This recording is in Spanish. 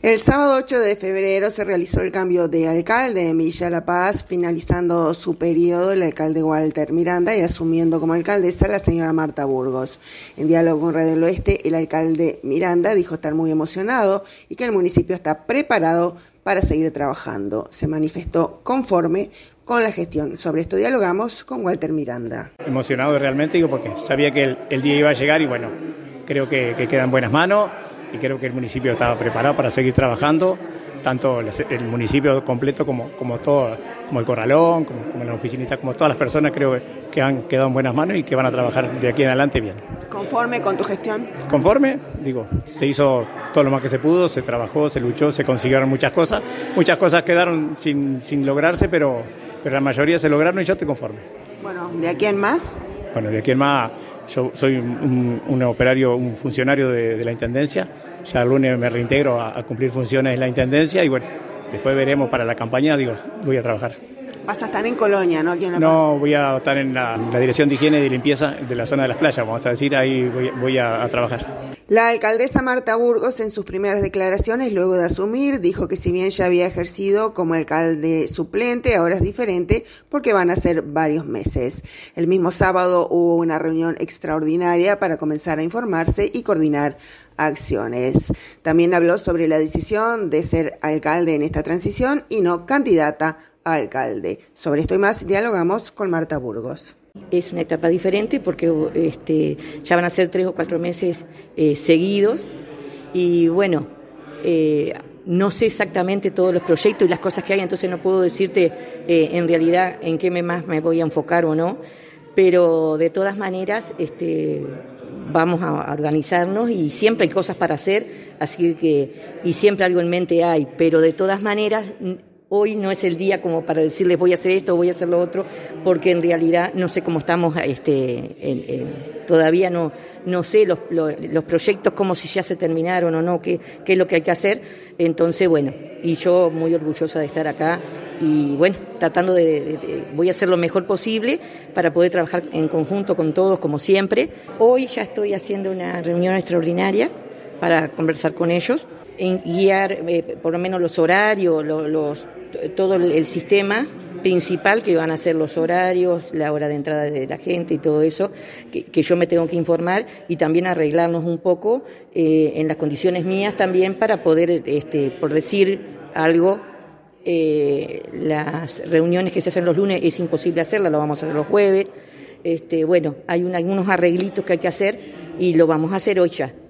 El sábado 8 de febrero se realizó el cambio de alcalde en Villa La Paz, finalizando su periodo el alcalde Walter Miranda y asumiendo como alcaldesa la señora Marta Burgos. En diálogo con Radio del Oeste, el alcalde Miranda dijo estar muy emocionado y que el municipio está preparado para seguir trabajando. Se manifestó conforme con la gestión. Sobre esto dialogamos con Walter Miranda. Emocionado realmente, porque sabía que el día iba a llegar y bueno, creo que queda en buenas manos. Y creo que el municipio estaba preparado para seguir trabajando, tanto el municipio completo como todo, como el Corralón, como la oficinista, como todas las personas creo que han quedado en buenas manos y que van a trabajar de aquí en adelante bien. ¿Conforme con tu gestión? Conforme, se hizo todo lo más que se pudo, se trabajó, se luchó, se consiguieron muchas cosas quedaron sin lograrse, pero la mayoría se lograron y yo estoy conforme. Bueno, ¿de aquí en más? Bueno, de aquí en más, yo soy un operario, un funcionario de la Intendencia. Ya el lunes me reintegro a cumplir funciones en la Intendencia y bueno, después veremos para la campaña, voy a trabajar. Vas a estar en Colonia, ¿no? Aquí en La Paz. No, voy a estar en la Dirección de Higiene y Limpieza de la zona de las playas, vamos a decir, ahí voy a trabajar. La alcaldesa Marta Burgos, en sus primeras declaraciones, luego de asumir, dijo que si bien ya había ejercido como alcalde suplente, ahora es diferente porque van a ser varios meses. El mismo sábado hubo una reunión extraordinaria para comenzar a informarse y coordinar acciones. También habló sobre la decisión de ser alcalde en esta transición y no candidata a alcalde. Sobre esto y más dialogamos con Marta Burgos. Es una etapa diferente porque ya van a ser 3 o 4 meses seguidos y bueno, no sé exactamente todos los proyectos y las cosas que hay, entonces no puedo decirte en realidad en qué más me voy a enfocar o no, pero de todas maneras vamos a organizarnos y siempre hay cosas para hacer, así que y siempre algo en mente hay, pero de todas maneras hoy no es el día como para decirles voy a hacer esto, voy a hacer lo otro, porque en realidad no sé cómo estamos, todavía no sé los proyectos como si ya se terminaron o no, qué es lo que hay que hacer. Entonces, bueno, y yo muy orgullosa de estar acá y bueno, tratando voy a hacer lo mejor posible para poder trabajar en conjunto con todos como siempre. Hoy ya estoy haciendo una reunión extraordinaria para conversar con ellos, en guiar por lo menos los horarios, todo el sistema principal que van a ser los horarios, la hora de entrada de la gente y todo eso, que yo me tengo que informar y también arreglarnos un poco en las condiciones mías también para poder, por decir algo, las reuniones que se hacen los lunes es imposible hacerlas, lo vamos a hacer los jueves. Bueno, hay algunos arreglitos que hay que hacer y lo vamos a hacer hoy ya.